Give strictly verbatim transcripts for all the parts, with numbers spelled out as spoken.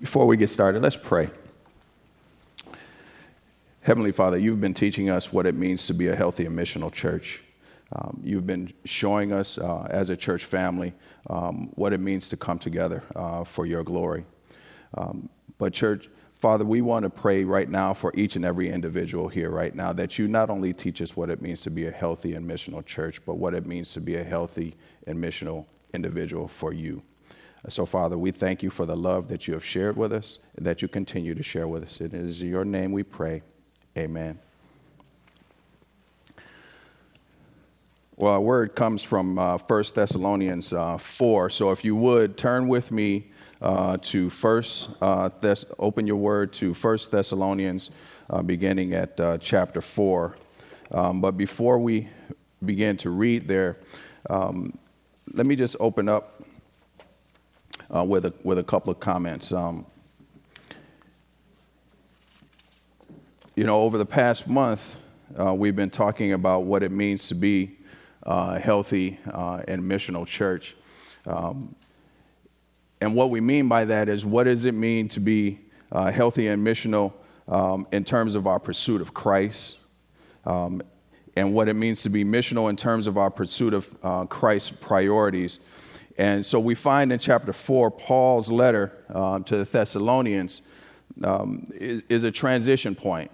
Before we get started, let's pray. Heavenly Father, you've been teaching us what it means to be a healthy and missional church. Um, you've been showing us uh, as a church family um, what it means to come together uh, for your glory. Um, but church, Father, we want to pray right now for each and every individual here right now that you not only teach us what it means to be a healthy and missional church, but what it means to be a healthy and missional individual for you. So, Father, we thank you for the love that you have shared with us and that you continue to share with us. It is in your name we pray. Amen. Well, our word comes from uh, First Thessalonians uh, four. So if you would, turn with me uh, to First, uh, Thess- open your word to First Thessalonians, uh, beginning at uh, chapter four. Um, but before we begin to read there, um, let me just open up Uh, with a with a couple of comments. Um, you know, over the past month, uh, we've been talking about what it means to be uh, a healthy uh, and missional church. Um, and what we mean by that is, what does it mean to be uh, healthy and missional um, in terms of our pursuit of Christ, um, and what it means to be missional in terms of our pursuit of uh, Christ's priorities. And so we find in chapter four, Paul's letter uh, to the Thessalonians um, is, is a transition point.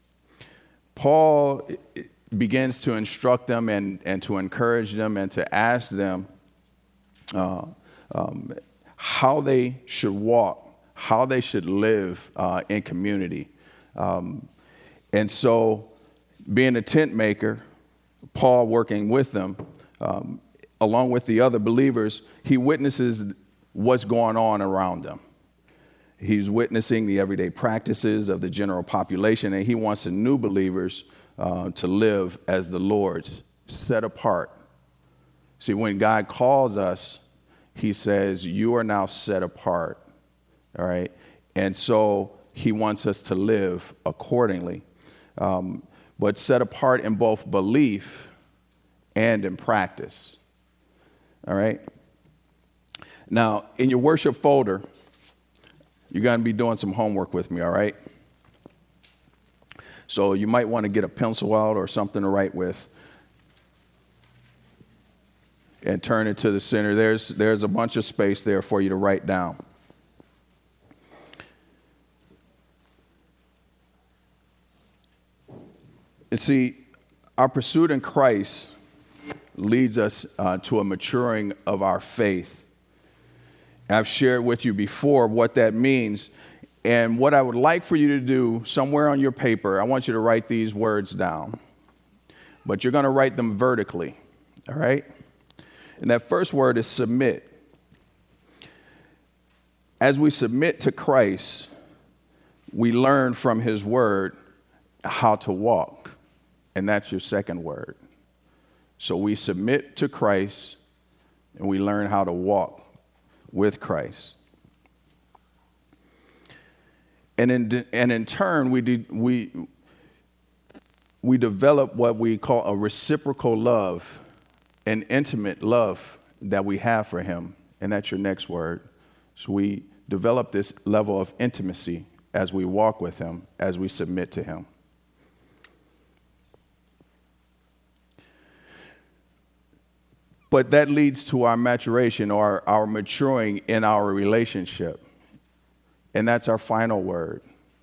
Paul begins to instruct them and, and to encourage them and to ask them uh, um, how they should walk, how they should live uh, in community. Um, and so being a tent maker, Paul working with them, um, along with the other believers, he witnesses what's going on around them. He's witnessing the everyday practices of the general population, and he wants the new believers uh, to live as the Lord's, set apart. See, when God calls us, he says, you are now set apart, all right? And so he wants us to live accordingly, um, but set apart in both belief and in practice. All right. Now, in your worship folder, you're going to be doing some homework with me, all right? So you might want to get a pencil out or something to write with and turn it to the center. There's, there's a bunch of space there for you to write down. You see, our pursuit in Christ leads us uh, to a maturing of our faith. I've shared with you before what that means. And what I would like for you to do, somewhere on your paper, I want you to write these words down. But you're going to write them vertically, all right? And that first word is submit. As we submit to Christ, we learn from his word how to walk. And that's your second word. So we submit to Christ, and we learn how to walk with Christ. And in and in turn, we de, we we develop what we call a reciprocal love, an intimate love that we have for him, and that's your next word. So we develop this level of intimacy as we walk with him, as we submit to him. But that leads to our maturation or our maturing in our relationship. And that's our final word.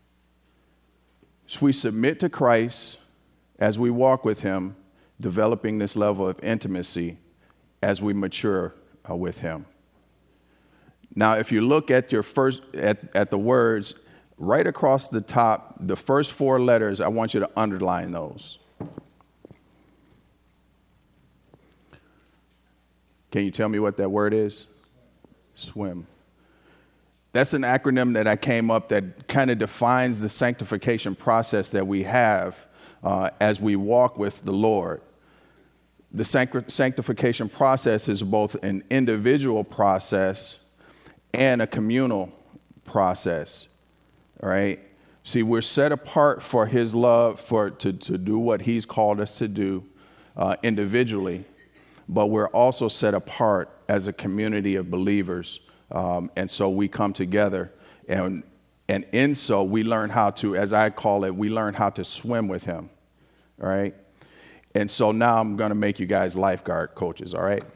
So we submit to Christ as we walk with him, developing this level of intimacy as we mature uh, with him. Now, if you look at your first at, at the words right across the top, the first four letters, I want you to underline those. Can you tell me what that word is? Swim. That's an acronym that I came up that kind of defines the sanctification process that we have uh, as we walk with the Lord. The sanct- sanctification process is both an individual process and a communal process, all right? See, we're set apart for his love, for to, to do what he's called us to do uh, individually, but we're also set apart as a community of believers. Um, and so we come together And, and in so, we learn how to, as I call it, we learn how to swim with him, all right? And so now I'm going to make you guys lifeguard coaches, all right?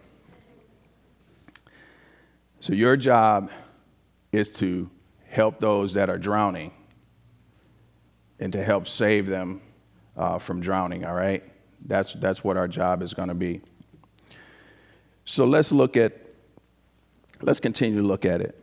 So your job is to help those that are drowning and to help save them uh, from drowning, all right? That's, that's what our job is going to be. So let's look at, let's continue to look at it.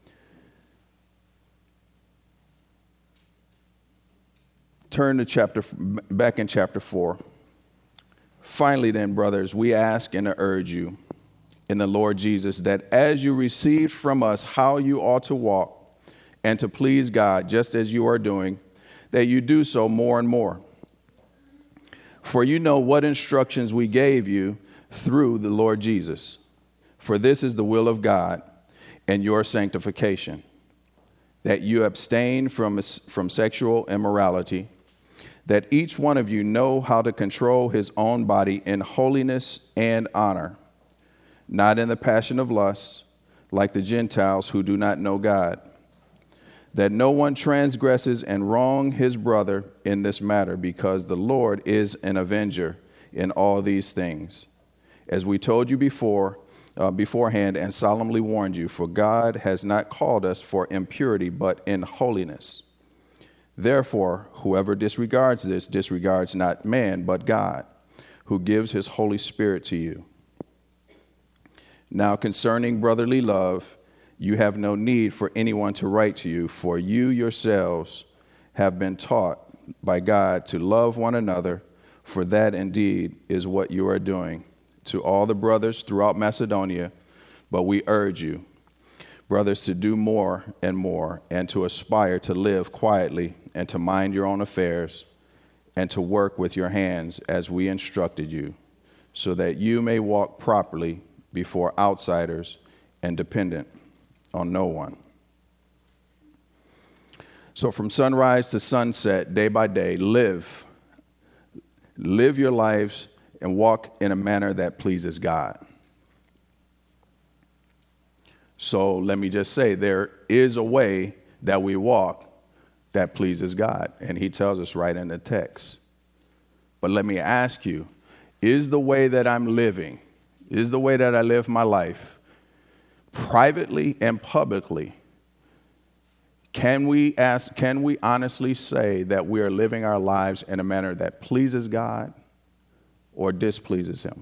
Turn to chapter, back in chapter four. Finally then, brothers, we ask and urge you in the Lord Jesus that as you received from us how you ought to walk and to please God, just as you are doing, that you do so more and more. For you know what instructions we gave you through the Lord Jesus. For this is the will of God and your sanctification, that you abstain from, from sexual immorality, that each one of you know how to control his own body in holiness and honor, not in the passion of lust, like the Gentiles who do not know God, that no one transgresses and wrong his brother in this matter, because the Lord is an avenger in all these things. As we told you before, uh, beforehand and solemnly warned you, for God has not called us for impurity, but in holiness. Therefore, whoever disregards this disregards not man, but God, who gives his Holy Spirit to you. Now, concerning brotherly love, you have no need for anyone to write to you, for you yourselves have been taught by God to love one another, for that indeed is what you are doing. To all the brothers throughout Macedonia, but we urge you, brothers, to do more and more, and to aspire to live quietly, and to mind your own affairs, and to work with your hands as we instructed you, so that you may walk properly before outsiders and dependent on no one. So from sunrise to sunset, day by day, live. Live your lives and walk in a manner that pleases God. So let me just say, there is a way that we walk that pleases God, and he tells us right in the text. But let me ask you, is the way that I'm living, is the way that I live my life, privately and publicly, can we ask, can we honestly say that we are living our lives in a manner that pleases God or displeases him?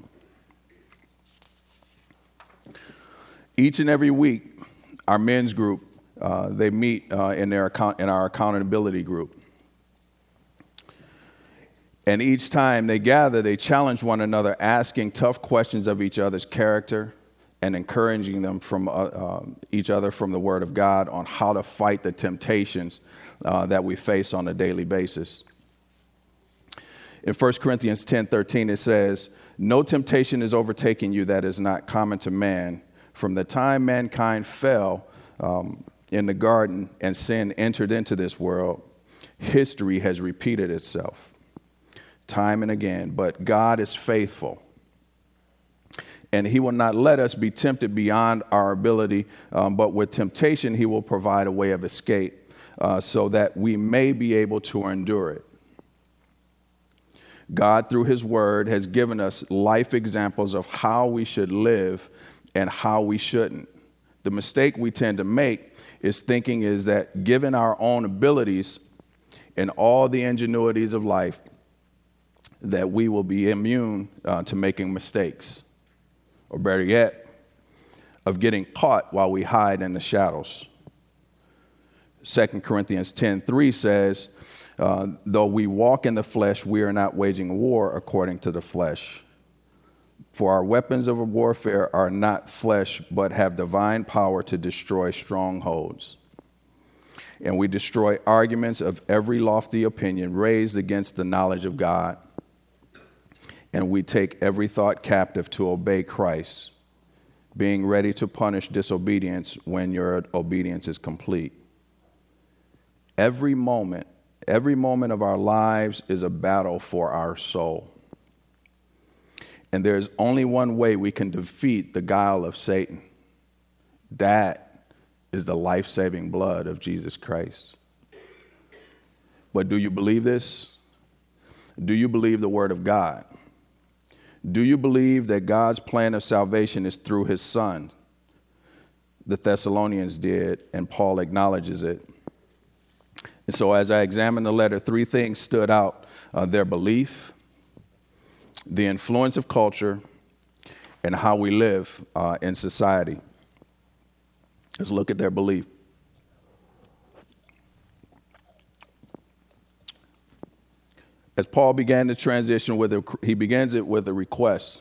Each and every week, our men's group, uh, they meet uh, in, their account, in our accountability group. And each time they gather, they challenge one another, asking tough questions of each other's character and encouraging them from uh, uh, each other from the Word of God on how to fight the temptations uh, that we face on a daily basis. In First Corinthians ten thirteen, it says, "No temptation is overtaking you that is not common to man. From the time mankind fell um, in the garden and sin entered into this world, history has repeated itself time and again. But God is faithful, and he will not let us be tempted beyond our ability, um, but with temptation he will provide a way of escape uh, so that we may be able to endure it. God, through his word, has given us life examples of how we should live and how we shouldn't. The mistake we tend to make is thinking is that given our own abilities and all the ingenuities of life, that we will be immune uh, to making mistakes, or better yet, of getting caught while we hide in the shadows. Second Corinthians ten three says, uh, though we walk in the flesh, we are not waging war according to the flesh. For our weapons of warfare are not flesh, but have divine power to destroy strongholds. And we destroy arguments of every lofty opinion raised against the knowledge of God. And we take every thought captive to obey Christ, being ready to punish disobedience when your obedience is complete. Every moment, every moment of our lives is a battle for our soul. And there's only one way we can defeat the guile of Satan. That is the life-saving blood of Jesus Christ. But do you believe this? Do you believe the word of God? Do you believe that God's plan of salvation is through his son? The Thessalonians did, and Paul acknowledges it. And so as I examined the letter, three things stood out: uh, their belief, the influence of culture, and how we live uh, in society. Let's look at their belief. As Paul began to transition with it, he begins it with a request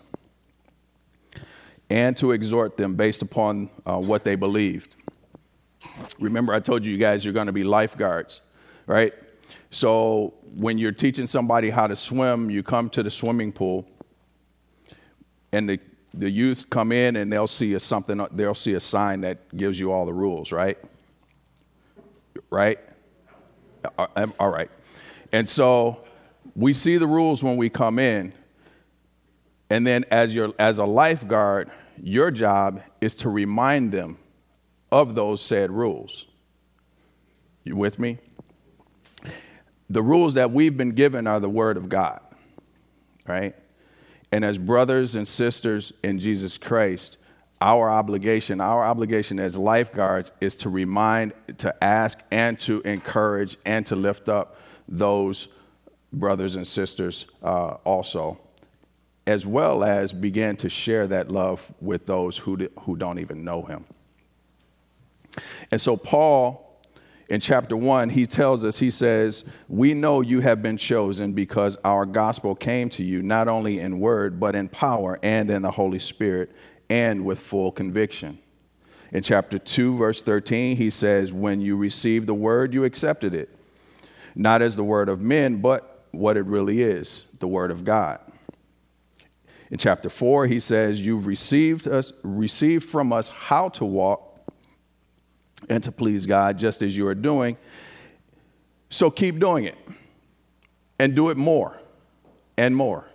and to exhort them based upon uh, what they believed. Remember, I told you, you guys, you're going to be lifeguards, right? So when you're teaching somebody how to swim, you come to the swimming pool, and the, the youth come in and they'll see a something, they'll see a sign that gives you all the rules, right? Right? All right. And so we see the rules when we come in, and then as your as a lifeguard, your job is to remind them of those said rules. You with me? The rules that we've been given are the word of God, right? And as brothers and sisters in Jesus Christ, our obligation, our obligation as lifeguards is to remind, to ask, and to encourage, and to lift up those brothers and sisters uh, also, as well as begin to share that love with those who, who don't even know him. And so Paul, in chapter one, he tells us, he says, we know you have been chosen because our gospel came to you, not only in word, but in power and in the Holy Spirit and with full conviction. In chapter two, verse thirteen, he says, when you received the word, you accepted it, not as the word of men, but what it really is, the word of God. In chapter four, he says, you've received us, received from us how to walk and to please God, just as you are doing. So keep doing it and do it more and more.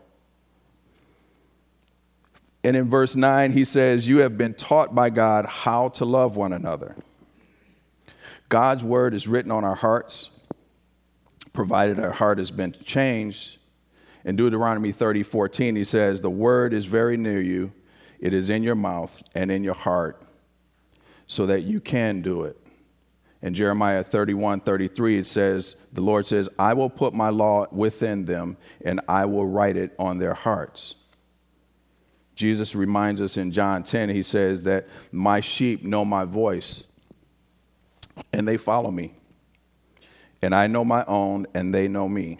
And in verse nine, he says, you have been taught by God how to love one another. God's word is written on our hearts, provided our heart has been changed. In Deuteronomy thirty fourteen, he says, the word is very near you. It is in your mouth and in your heart, so that you can do it. In Jeremiah thirty-one thirty-three, it says, the Lord says, I will put my law within them, and I will write it on their hearts. Jesus reminds us in John ten, he says that my sheep know my voice, and they follow me. And I know my own, and they know me.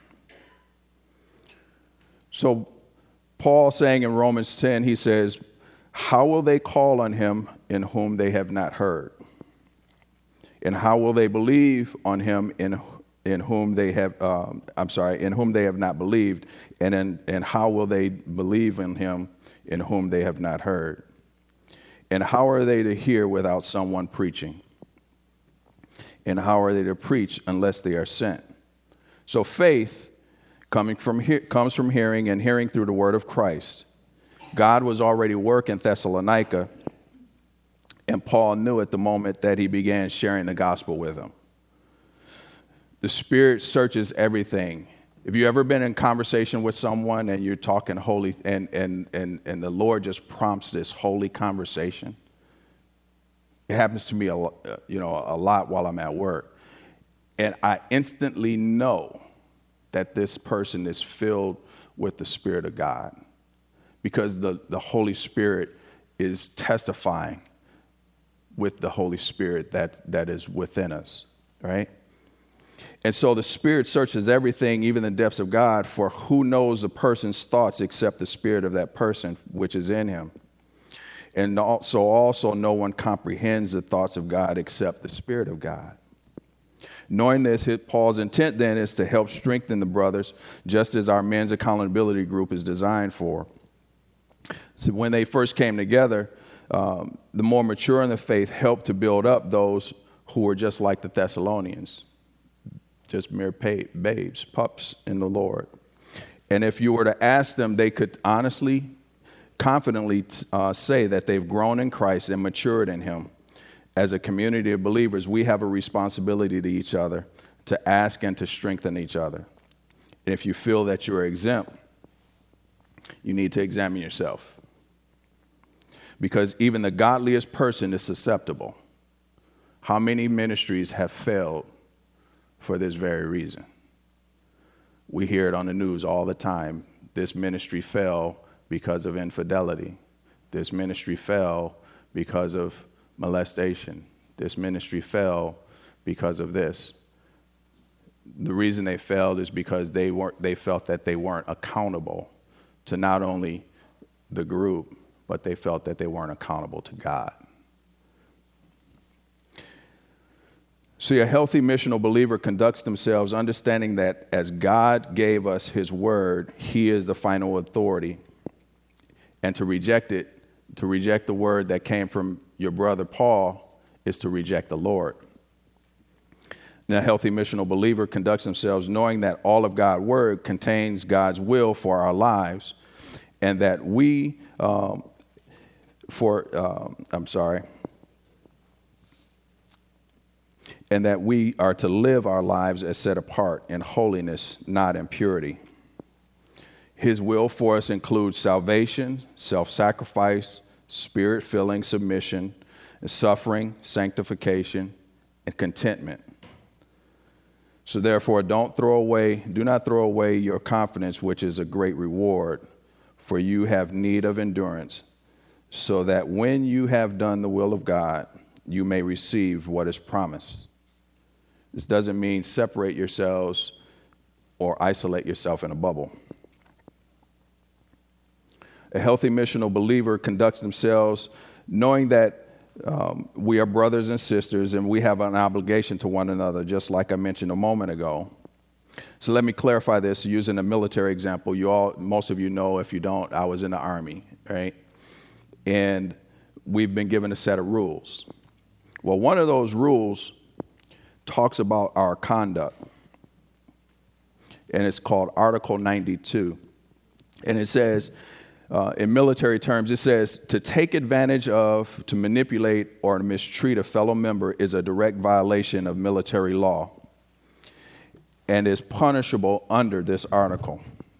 So Paul saying in Romans ten, he says, how will they call on him in whom they have not heard? And how will they believe on him in in whom they have, um, I'm sorry, in whom they have not believed? And, in, and how will they believe in him in whom they have not heard? And how are they to hear without someone preaching? And how are they to preach unless they are sent? So faith coming from he- comes from hearing, and hearing through the word of Christ. God was already working Thessalonica, and Paul knew at the moment that he began sharing the gospel with them. The Spirit searches everything. Have you ever been in conversation with someone and you're talking holy, and and and and the Lord just prompts this holy conversation? It happens to me a lot, you know, a lot while I'm at work. And I instantly know that this person is filled with the Spirit of God, because the, the Holy Spirit is testifying with the Holy Spirit that, that is within us, right? And so the Spirit searches everything, even the depths of God, for who knows a person's thoughts except the spirit of that person which is in him. And so also no one comprehends the thoughts of God except the Spirit of God. Knowing this, Paul's intent then is to help strengthen the brothers, just as our men's accountability group is designed for. So when they first came together, um, the more mature in the faith helped to build up those who were just like the Thessalonians, just mere babes, pups in the Lord. And if you were to ask them, they could honestly, confidently uh, say that they've grown in Christ and matured in him. as a community of believers, we have a responsibility to each other to ask and to strengthen each other. And if you feel that you're exempt, you need to examine yourself. Because even the godliest person is susceptible. How many ministries have failed for this very reason? We hear it on the news all the time. This ministry fell because of infidelity. This ministry fell because of molestation. This ministry fell because of this. The reason they failed is because they weren't, they felt that they weren't accountable to not only the group, but they felt that they weren't accountable to God. See, a healthy missional believer conducts themselves understanding that as God gave us his word, he is the final authority. And to reject it, to reject the word that came from your brother Paul, is to reject the Lord. And a healthy missional believer conducts themselves knowing that all of God's word contains God's will for our lives, and that we, um, for, um, I'm sorry, and that we are to live our lives as set apart in holiness, not in purity. His will for us includes salvation, self-sacrifice, spirit-filling submission, suffering, sanctification, and contentment. So therefore, don't throw away, do not throw away your confidence, which is a great reward, for you have need of endurance, so that when you have done the will of God, you may receive what is promised. This doesn't mean separate yourselves or isolate yourself in a bubble. A healthy missional believer conducts themselves knowing that um, we are brothers and sisters and we have an obligation to one another, just like I mentioned a moment ago. So let me clarify this using a military example. You all, most of you know, if you don't, I was in the Army, right? And we've been given a set of rules. Well, one of those rules talks about our conduct, and it's called Article ninety-two. And it says, uh, in military terms, it says, to take advantage of, to manipulate, or to mistreat a fellow member is a direct violation of military law and is punishable under this article.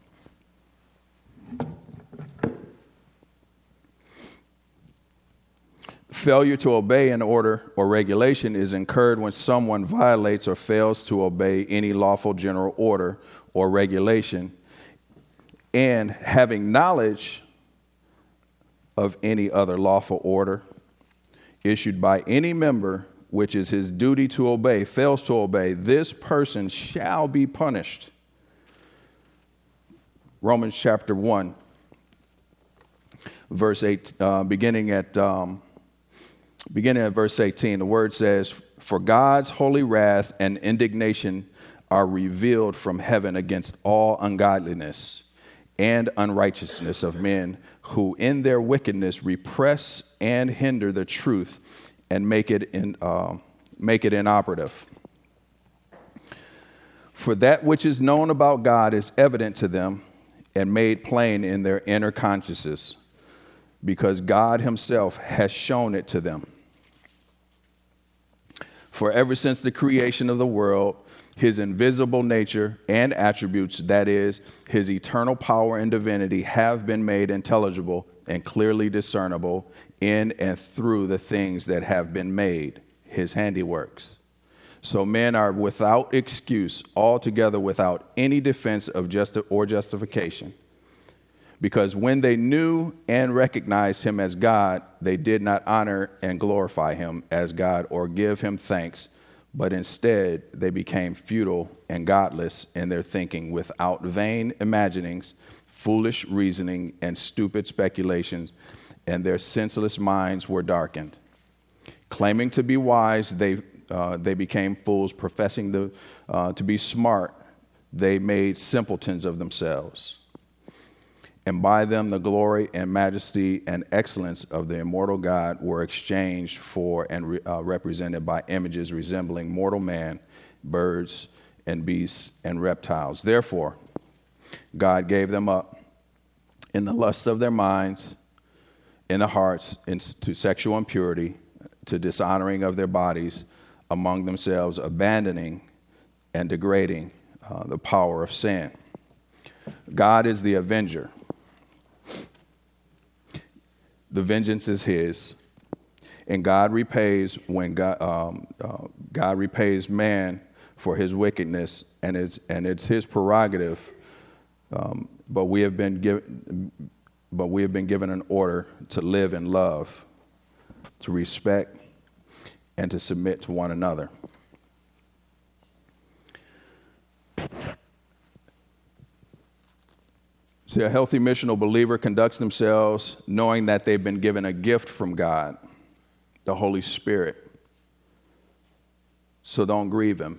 Failure to obey an order or regulation is incurred when someone violates or fails to obey any lawful general order or regulation, and having knowledge of any other lawful order issued by any member, which is his duty to obey, fails to obey, this person shall be punished. Romans chapter one, verse eight, uh, beginning at um, beginning at verse eighteen, the word says, "For God's holy wrath and indignation are revealed from heaven against all ungodliness and unrighteousness of men who in their wickedness repress and hinder the truth and make it in, uh, make it inoperative. For that which is known about God is evident to them and made plain in their inner consciences, because God himself has shown it to them. For ever since the creation of the world, his invisible nature and attributes, that is, his eternal power and divinity, have been made intelligible and clearly discernible in and through the things that have been made, his handiworks. So men are without excuse, altogether without any defense of justi- or justification. Because when they knew and recognized him as God, they did not honor and glorify him as God or give him thanks, but instead they became futile and godless in their thinking, without vain imaginings, foolish reasoning, and stupid speculations, and their senseless minds were darkened. Claiming to be wise, they uh, they became fools. Professing to, uh, to be smart, they made simpletons of themselves. And by them the glory and majesty and excellence of the immortal God were exchanged for and re, uh, represented by images resembling mortal man, birds and beasts and reptiles. Therefore, God gave them up in the lusts of their minds, in the hearts, into sexual impurity, to dishonoring of their bodies among themselves, abandoning and degrading uh, the power of sin. God is the avenger. The vengeance is his, and God repays when God, um, uh, God repays man for his wickedness, and it's and it's his prerogative. Um, but we have been given, but we have been given an order to live in love, to respect, and to submit to one another. See, a healthy missional believer conducts themselves knowing that they've been given a gift from God, the Holy Spirit. So don't grieve him.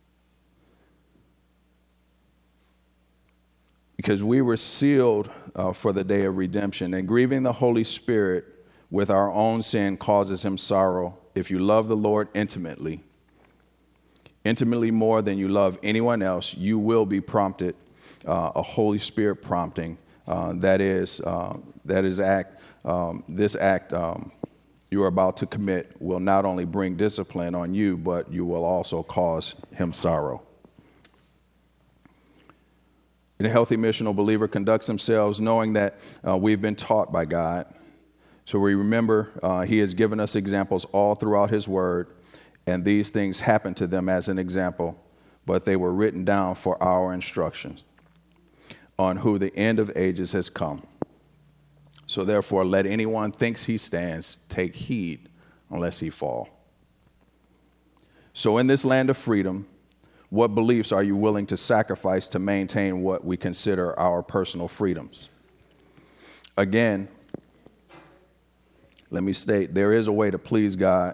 Because we were sealed uh, for the day of redemption, and grieving the Holy Spirit with our own sin causes him sorrow. If you love the Lord intimately, intimately more than you love anyone else, you will be prompted, uh, a Holy Spirit prompting. Uh, that is, uh, that is act. Um, this act um, you are about to commit will not only bring discipline on you, but you will also cause him sorrow. And a healthy missional believer conducts themselves knowing that uh, we've been taught by God. So we remember uh, he has given us examples all throughout his word, and these things happened to them as an example, but they were written down for our instructions on who the end of ages has come. So therefore, let anyone thinks he stands take heed unless he fall. So in this land of freedom, what beliefs are you willing to sacrifice to maintain what we consider our personal freedoms? Again, let me state, there is a way to please God,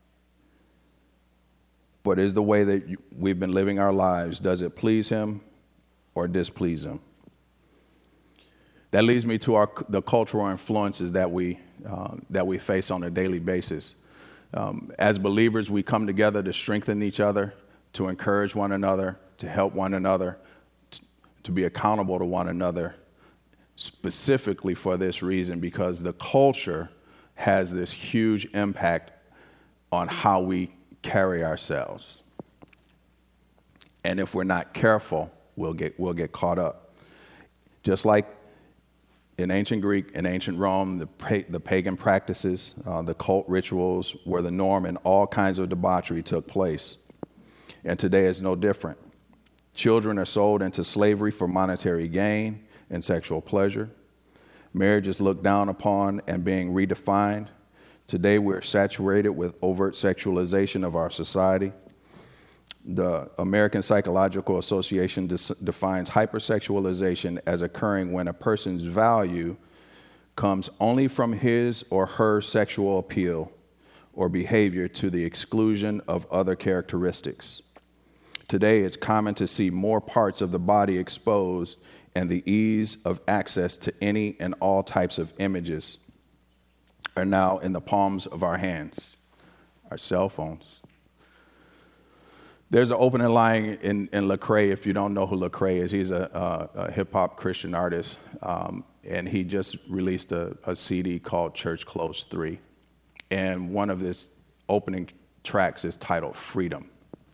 but is the way that you, we've been living our lives, does it please him or displease him? That leads me to our, the cultural influences that we, uh, that we face on a daily basis. Um, as believers, we come together to strengthen each other, to encourage one another, to help one another, t- to be accountable to one another, specifically for this reason, because the culture has this huge impact on how we carry ourselves. And if we're not careful, we'll get, we'll get caught up. Just like in ancient Greek and ancient Rome, the, pa- the pagan practices, uh, the cult rituals were the norm, and all kinds of debauchery took place. And today is no different. Children are sold into slavery for monetary gain and sexual pleasure. Marriage is looked down upon and being redefined. Today we're saturated with overt sexualization of our society. The American Psychological Association dis- defines hypersexualization as occurring when a person's value comes only from his or her sexual appeal or behavior to the exclusion of other characteristics. Today, it's common to see more parts of the body exposed, and the ease of access to any and all types of images are now in the palms of our hands, our cell phones. There's an opening line in, in Lecrae, if you don't know who Lecrae is. He's a, a, a hip-hop Christian artist, um, and he just released a, a C D called Church Close three. And one of his opening tracks is titled Freedom.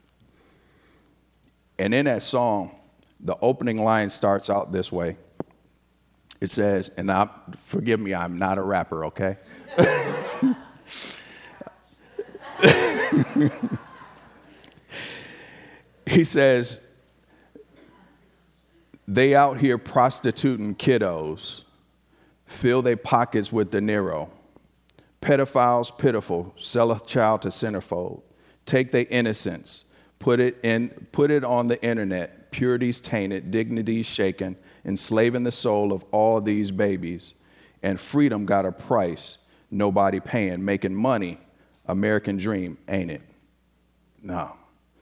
And in that song, the opening line starts out this way. It says, and I, forgive me, I'm not a rapper, okay? He says, they out here prostituting kiddos, fill their pockets with dinero. Pedophiles pitiful, sell a child to centerfold, take their innocence, put it in, put it on the internet, purity's tainted, dignity's shaken, enslaving the soul of all these babies. And freedom got a price, nobody paying, making money, American dream, ain't it? No.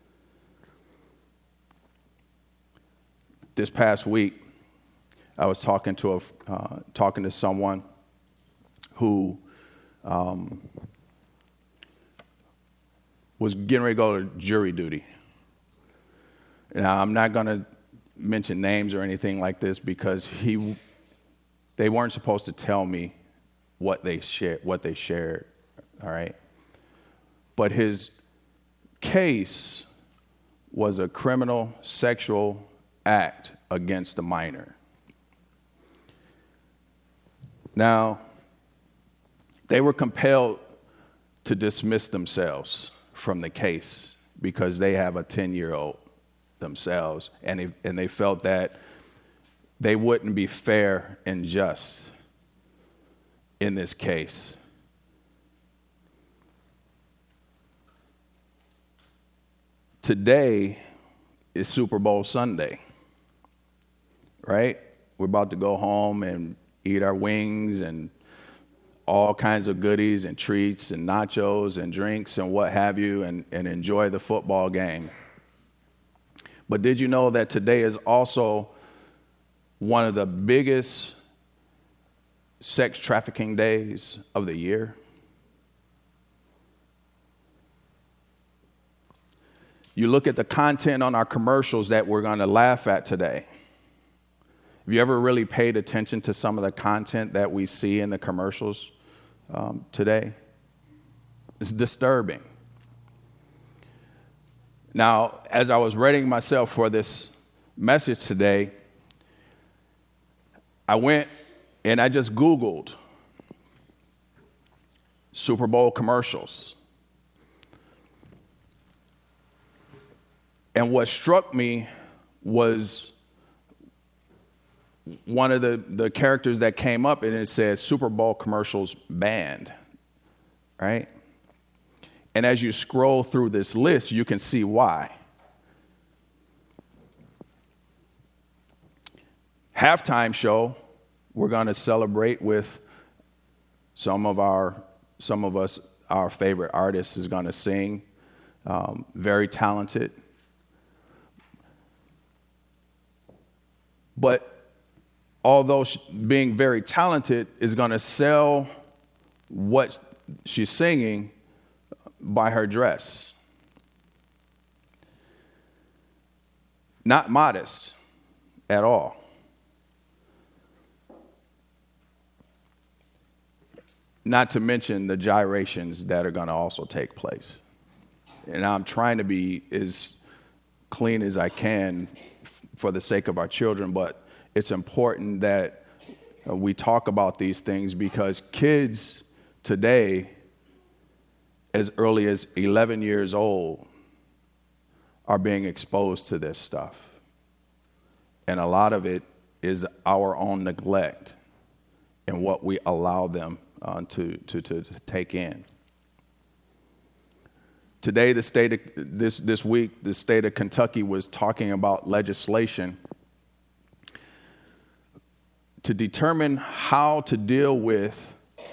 This past week, I was talking to a, uh, talking to someone who um, was getting ready to go to jury duty. Now, I'm not going to mention names or anything like this because he, they weren't supposed to tell me what they shared, what they shared, all right? but his case was a criminal sexual act against a minor. Now, they were compelled to dismiss themselves from the case because they have a ten-year-old themselves, and they, and they felt that they wouldn't be fair and just in this case. Today is Super Bowl Sunday, right? We're about to go home and eat our wings and all kinds of goodies and treats and nachos and drinks and what have you, and, and enjoy the football game. But did you know that today is also one of the biggest sex trafficking days of the year? You look at the content on our commercials that we're going to laugh at today. Have you ever really paid attention to some of the content that we see in the commercials um, today? It's disturbing. Now, as I was readying myself for this message today, I went and I just Googled Super Bowl commercials. And what struck me was one of the, the characters that came up, and it says Super Bowl commercials banned, right? And as you scroll through this list, you can see why. Halftime show, we're going to celebrate with some of our, some of us, our favorite artist is going to sing, um, very talented. But although she, being very talented, is going to sell what she's singing by her dress. Not modest at all. Not to mention the gyrations that are going to also take place. And I'm trying to be as clean as I can for the sake of our children, but it's important that uh, we talk about these things because kids today, as early as eleven years old, are being exposed to this stuff. And a lot of it is our own neglect and what we allow them uh, to, to, to, to take in. Today, the state of, this, this week, the state of Kentucky was talking about legislation to determine how to deal with,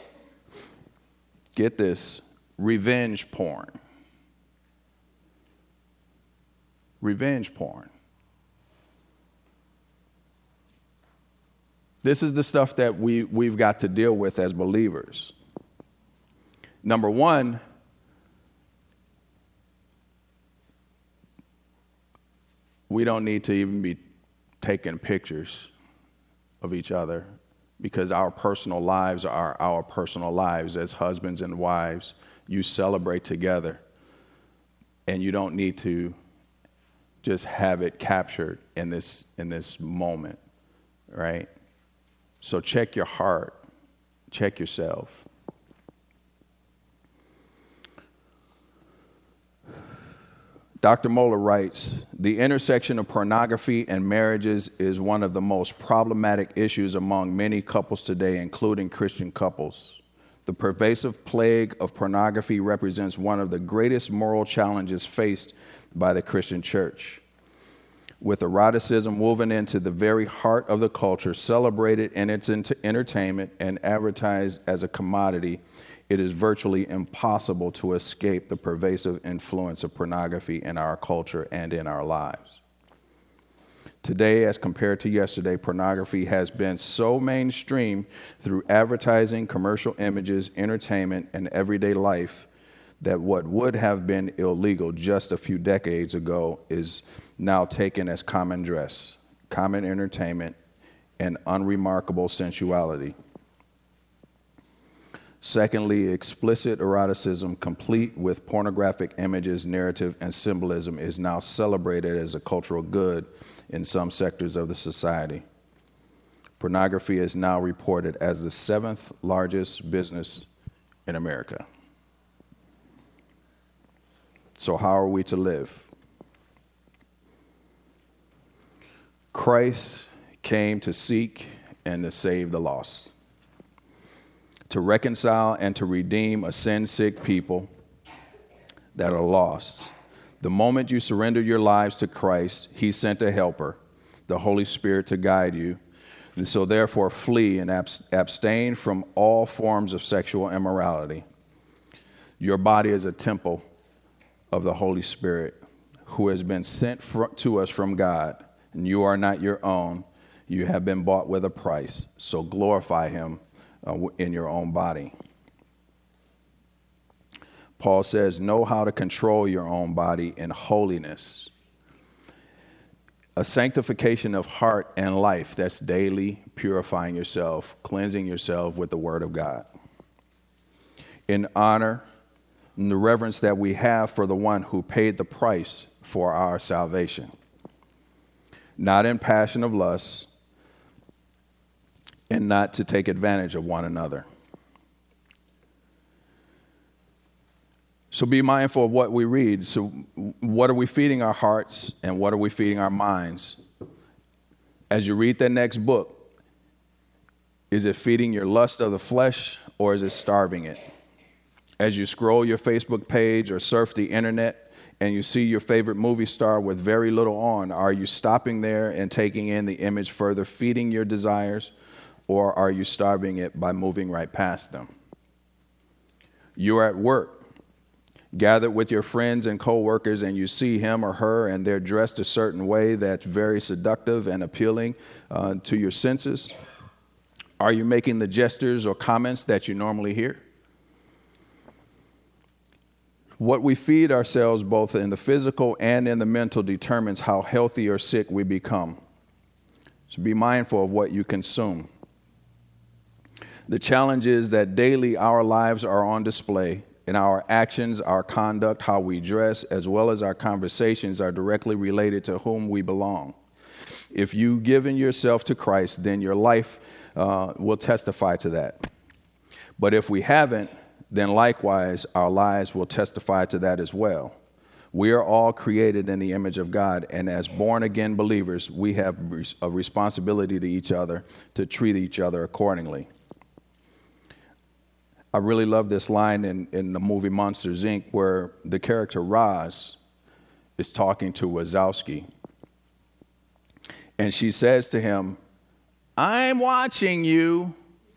get this, revenge porn. Revenge porn. This is the stuff that we, we've got to deal with as believers. Number one, we don't need to even be taking pictures of each other because our personal lives are our personal lives as husbands and wives. You celebrate together, and you don't need to just have it captured in this in this moment, right? So check your heart, check yourself. Doctor Moeller writes, the intersection of pornography and marriages is one of the most problematic issues among many couples today, including Christian couples. The pervasive plague of pornography represents one of the greatest moral challenges faced by the Christian church. With eroticism woven into the very heart of the culture, celebrated in its entertainment and advertised as a commodity, it is virtually impossible to escape the pervasive influence of pornography in our culture and in our lives. Today, as compared to yesterday, pornography has been so mainstream through advertising, commercial images, entertainment, and everyday life that what would have been illegal just a few decades ago is now taken as common dress, common entertainment, and unremarkable sensuality. Secondly, explicit eroticism, complete with pornographic images, narrative, and symbolism, is now celebrated as a cultural good in some sectors of the society. Pornography is now reported as the seventh largest business in America. So how are we to live? Christ came to seek and to save the lost, to reconcile and to redeem a sin-sick people that are lost. The moment you surrender your lives to Christ, he sent a helper, the Holy Spirit, to guide you. And so therefore flee and abstain from all forms of sexual immorality. Your body is a temple of the Holy Spirit who has been sent for, to us from God, and you are not your own. You have been bought with a price, so glorify him uh, in your own body. Paul says, know how to control your own body in holiness. A sanctification of heart and life that's daily purifying yourself, cleansing yourself with the word of God. In honor and the reverence that we have for the one who paid the price for our salvation. Not in passion of lust, and not to take advantage of one another. So be mindful of what we read. So what are we feeding our hearts and what are we feeding our minds? As you read that next book, is it feeding your lust of the flesh or is it starving it? As you scroll your Facebook page or surf the internet and you see your favorite movie star with very little on, are you stopping there and taking in the image further, feeding your desires, or are you starving it by moving right past them? You're at work, gathered with your friends and coworkers, and you see him or her and they're dressed a certain way that's very seductive and appealing uh, to your senses. Are you making the gestures or comments that you normally hear? What we feed ourselves both in the physical and in the mental determines how healthy or sick we become. So be mindful of what you consume. The challenge is that daily our lives are on display, and our actions, our conduct, how we dress, as well as our conversations are directly related to whom we belong. If you've given yourself to Christ, then your life uh, will testify to that. But if we haven't, then likewise our lives will testify to that as well. We are all created in the image of God, and as born-again believers, we have a responsibility to each other to treat each other accordingly. I really love this line in, in the movie Monsters, Incorporated, where the character Roz is talking to Wazowski. And she says to him, I'm watching you,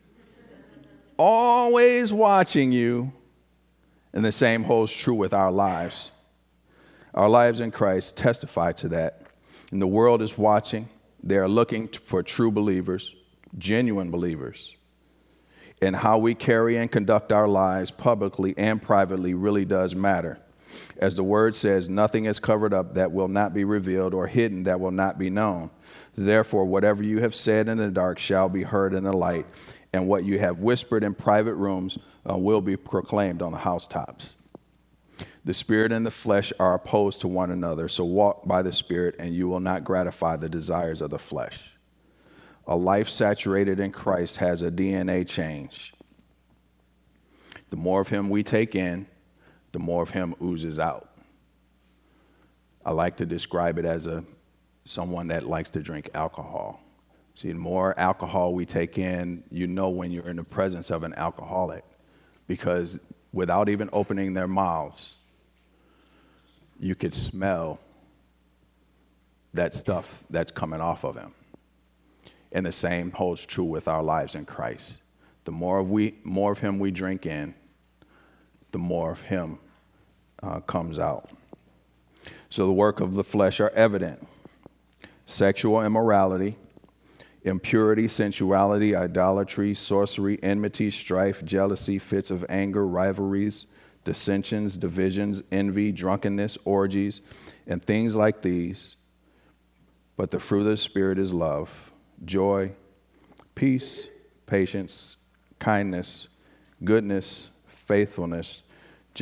always watching you. And the same holds true with our lives. Our lives in Christ testify to that. And the world is watching. They are looking for true believers, genuine believers. And how we carry and conduct our lives publicly and privately really does matter. As the word says, nothing is covered up that will not be revealed, or hidden that will not be known. Therefore, whatever you have said in the dark shall be heard in the light, and what you have whispered in private rooms uh, will be proclaimed on the housetops. The spirit and the flesh are opposed to one another, so walk by the Spirit, and you will not gratify the desires of the flesh. A life saturated in Christ has a D N A change. The more of him we take in, the more of him oozes out. I like to describe it as a someone that likes to drink alcohol. See, the more alcohol we take in, you know when you're in the presence of an alcoholic, because without even opening their mouths, you could smell that stuff that's coming off of them. And the same holds true with our lives in Christ. The more of we, more of him we drink in, the more of him uh, comes out. So the work of the flesh are evident: sexual immorality, impurity, sensuality, idolatry, sorcery, enmity, strife, jealousy, fits of anger, rivalries, dissensions, divisions, envy, drunkenness, orgies, and things like these. But the fruit of the Spirit is love, joy, peace, patience, kindness, goodness, faithfulness,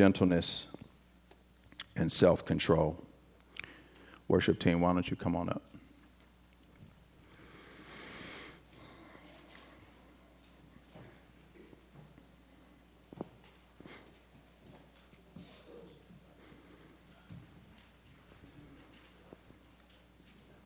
gentleness, and self-control. Worship team, why don't you come on up?